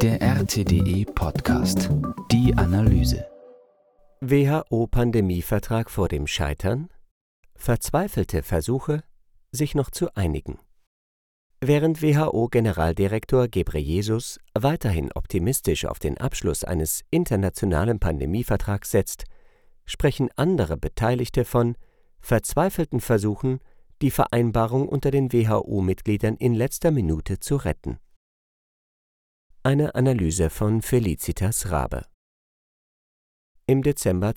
Der RTDE-Podcast. Die Analyse. WHO-Pandemievertrag vor dem Scheitern? Verzweifelte Versuche, sich noch zu einigen. Während WHO-Generaldirektor Ghebreyesus weiterhin optimistisch auf den Abschluss eines internationalen Pandemievertrags setzt, sprechen andere Beteiligte von verzweifelten Versuchen, die Vereinbarung unter den WHO-Mitgliedern in letzter Minute zu retten. Eine Analyse von Felicitas Raabe. Im Dezember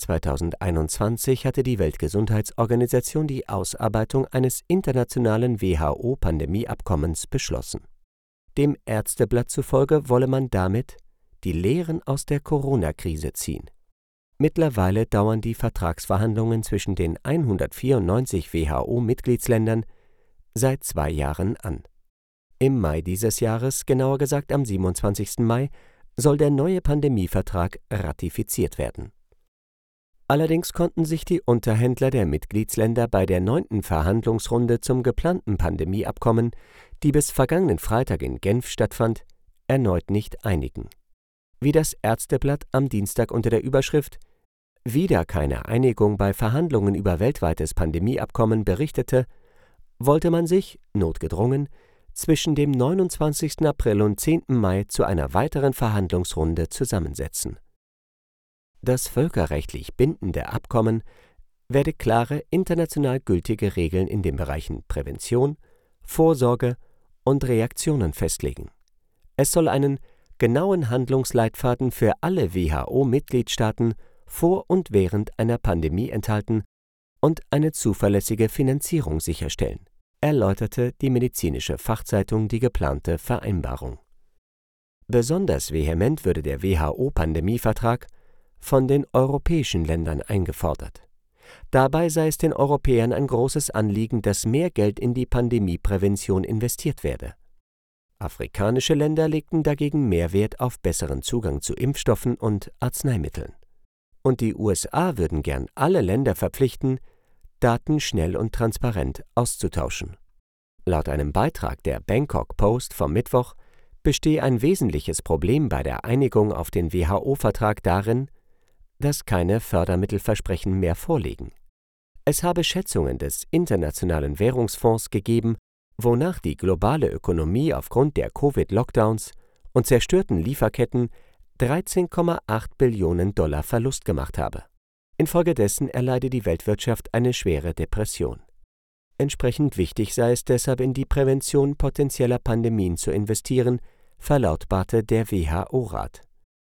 2021 hatte die Weltgesundheitsorganisation die Ausarbeitung eines internationalen WHO-Pandemieabkommens beschlossen. Dem Ärzteblatt zufolge wolle man damit die Lehren aus der Corona-Krise ziehen. Mittlerweile dauern die Vertragsverhandlungen zwischen den 194 WHO-Mitgliedsländern seit 2 Jahren an. Im Mai dieses Jahres, genauer gesagt am 27. Mai, soll der neue Pandemievertrag ratifiziert werden. Allerdings konnten sich die Unterhändler der Mitgliedsländer bei der 9. Verhandlungsrunde zum geplanten Pandemieabkommen, die bis vergangenen Freitag in Genf stattfand, erneut nicht einigen. Wie das Ärzteblatt am Dienstag unter der Überschrift »Wieder keine Einigung bei Verhandlungen über weltweites Pandemieabkommen« berichtete, wollte man sich, notgedrungen, zwischen dem 29. April und 10. Mai zu einer weiteren Verhandlungsrunde zusammensetzen. Das völkerrechtlich bindende Abkommen werde klare international gültige Regeln in den Bereichen Prävention, Vorsorge und Reaktionen festlegen. Es soll einen genauen Handlungsleitfaden für alle WHO-Mitgliedstaaten vor und während einer Pandemie enthalten und eine zuverlässige Finanzierung sicherstellen, erläuterte die medizinische Fachzeitung die geplante Vereinbarung. Besonders vehement würde der WHO-Pandemievertrag von den europäischen Ländern eingefordert. Dabei sei es den Europäern ein großes Anliegen, dass mehr Geld in die Pandemieprävention investiert werde. Afrikanische Länder legten dagegen mehr Wert auf besseren Zugang zu Impfstoffen und Arzneimitteln. Und die USA würden gern alle Länder verpflichten, Daten schnell und transparent auszutauschen. Laut einem Beitrag der Bangkok Post vom Mittwoch bestehe ein wesentliches Problem bei der Einigung auf den WHO-Vertrag darin, dass keine Fördermittelversprechen mehr vorliegen. Es habe Schätzungen des Internationalen Währungsfonds gegeben, wonach die globale Ökonomie aufgrund der Covid-Lockdowns und zerstörten Lieferketten 13,8 Billionen $ Verlust gemacht habe. Infolgedessen erleide die Weltwirtschaft eine schwere Depression. Entsprechend wichtig sei es deshalb, in die Prävention potenzieller Pandemien zu investieren, verlautbarte der WHO-Rat.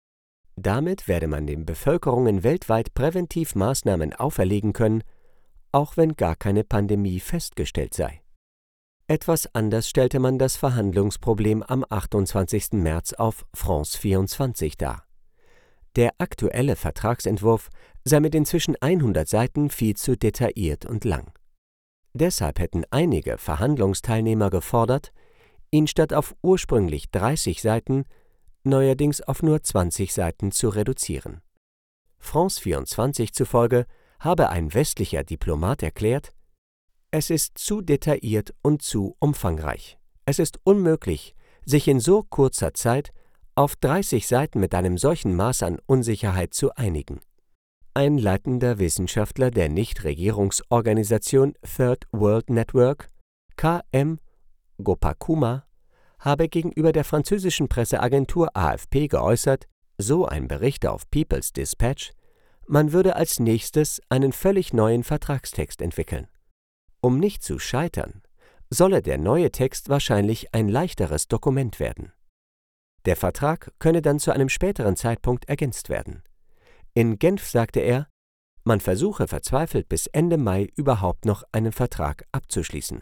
Damit werde man den Bevölkerungen weltweit präventiv Maßnahmen auferlegen können, auch wenn gar keine Pandemie festgestellt sei. Etwas anders stellte man das Verhandlungsproblem am 28. März auf France 24 dar. Der aktuelle Vertragsentwurf sei mit inzwischen 100 Seiten viel zu detailliert und lang. Deshalb hätten einige Verhandlungsteilnehmer gefordert, ihn statt auf ursprünglich 30 Seiten neuerdings auf nur 20 Seiten zu reduzieren. France 24 zufolge habe ein westlicher Diplomat erklärt, es ist zu detailliert und zu umfangreich. Es ist unmöglich, sich in so kurzer Zeit auf 30 Seiten mit einem solchen Maß an Unsicherheit zu einigen. Ein leitender Wissenschaftler der Nichtregierungsorganisation Third World Network, KM Gopakuma, habe gegenüber der französischen Presseagentur AFP geäußert, so ein Bericht auf People's Dispatch, man würde als nächstes einen völlig neuen Vertragstext entwickeln. Um nicht zu scheitern, solle der neue Text wahrscheinlich ein leichteres Dokument werden. Der Vertrag könne dann zu einem späteren Zeitpunkt ergänzt werden. In Genf sagte er, man versuche verzweifelt bis Ende Mai überhaupt noch einen Vertrag abzuschließen.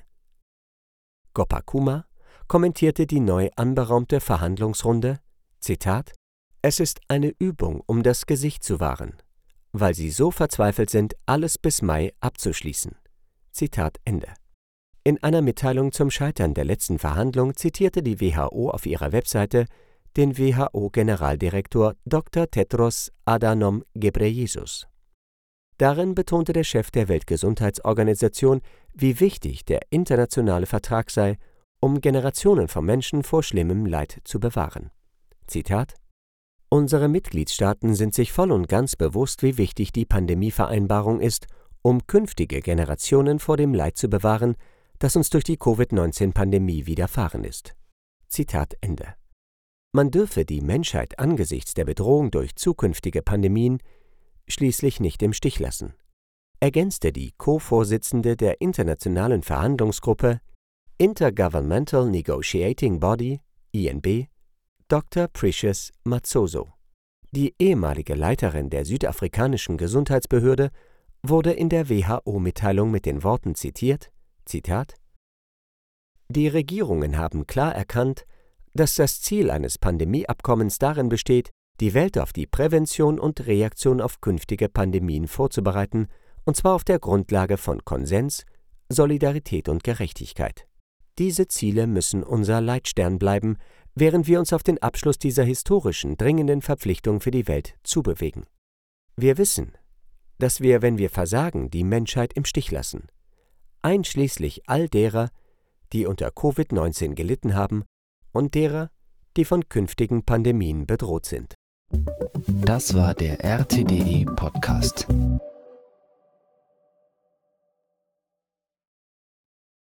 Gopakuma kommentierte die neu anberaumte Verhandlungsrunde, Zitat, »Es ist eine Übung, um das Gesicht zu wahren, weil sie so verzweifelt sind, alles bis Mai abzuschließen.« Zitat Ende. In einer Mitteilung zum Scheitern der letzten Verhandlung zitierte die WHO auf ihrer Webseite den WHO-Generaldirektor Dr. Tedros Adhanom Ghebreyesus. Darin betonte der Chef der Weltgesundheitsorganisation, wie wichtig der internationale Vertrag sei, um Generationen von Menschen vor schlimmem Leid zu bewahren. Zitat: Unsere Mitgliedstaaten sind sich voll und ganz bewusst, wie wichtig die Pandemievereinbarung ist, um künftige Generationen vor dem Leid zu bewahren, das uns durch die Covid-19-Pandemie widerfahren ist. Zitat Ende. Man dürfe die Menschheit angesichts der Bedrohung durch zukünftige Pandemien schließlich nicht im Stich lassen, ergänzte die Co-Vorsitzende der internationalen Verhandlungsgruppe Intergovernmental Negotiating Body, INB, Dr. Precious Matsoso. Die ehemalige Leiterin der südafrikanischen Gesundheitsbehörde wurde in der WHO-Mitteilung mit den Worten zitiert, Zitat: Die Regierungen haben klar erkannt, dass das Ziel eines Pandemieabkommens darin besteht, die Welt auf die Prävention und Reaktion auf künftige Pandemien vorzubereiten, und zwar auf der Grundlage von Konsens, Solidarität und Gerechtigkeit. Diese Ziele müssen unser Leitstern bleiben, während wir uns auf den Abschluss dieser historischen, dringenden Verpflichtung für die Welt zubewegen. Wir wissen, dass wir, wenn wir versagen, die Menschheit im Stich lassen, einschließlich all derer, die unter Covid-19 gelitten haben und derer, die von künftigen Pandemien bedroht sind. Das war der RTDE Podcast.